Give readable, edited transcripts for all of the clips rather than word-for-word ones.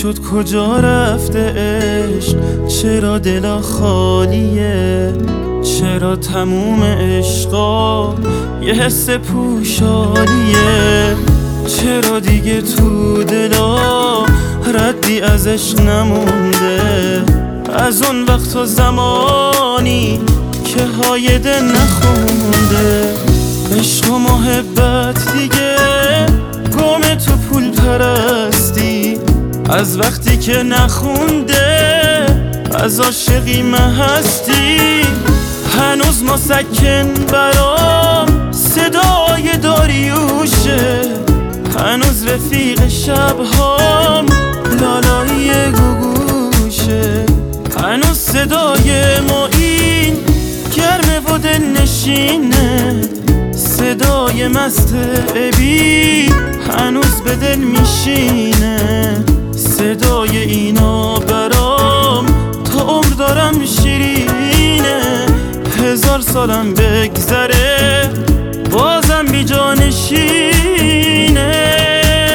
شد کجا رفته عشق؟ چرا دلا خالیه؟ چرا تموم عشقا یه حس پوشالیه؟ چرا دیگه تو دلا ردی از عشق نمونده؟ از اون وقت و زمانی که های دل نخونده. عشق و محبت دیگه گم تو پول پرستی، از وقتی که نخونده از عاشقی هستی. هنوز مسکن برام صدای داریوشه، هنوز رفیق شبهام لالایی گوگوشه، هنوز صدای معین گرمه و دل نشینه، صدای مست ابی هنوز به دل میشینه. صدای اینا برام تا عمر دارم شیرینه، 1000 سالم بگذره بازم بی جا نشینه.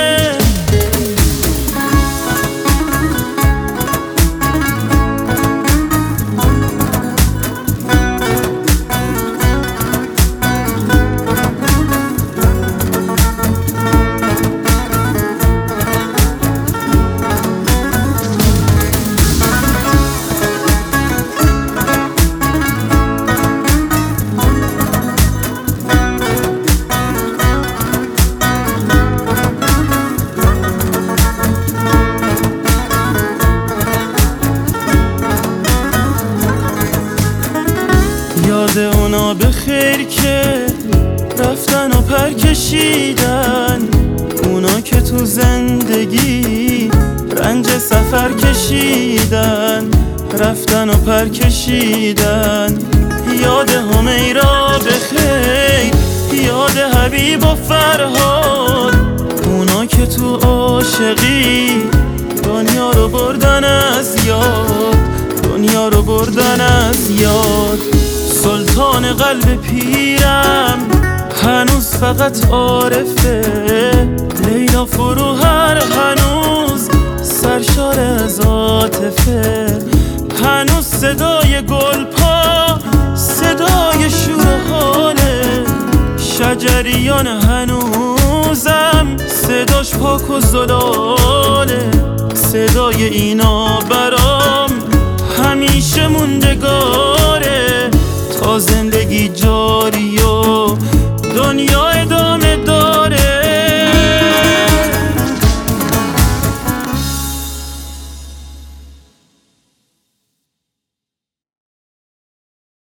یاد اونا به خیر که رفتن و پر کشیدن، اونا که تو زندگی رنج سفر کشیدن، رفتن و پر کشیدن. یاد همیرا به خیر، یاد حبیب و فرهاد، اونا که تو عاشقی دنیا رو بردن از یاد، دنیا رو بردن از یاد. سلطان قلب پیرم هنوز فقط عارفه، لیلا فروهر هنوز سرشار از عاطفه، هنوز صدای گلپا صدای شور و حاله، شجریان هنوزم صداش پاک و زلاله. صدای اینا برام همیشه موندگار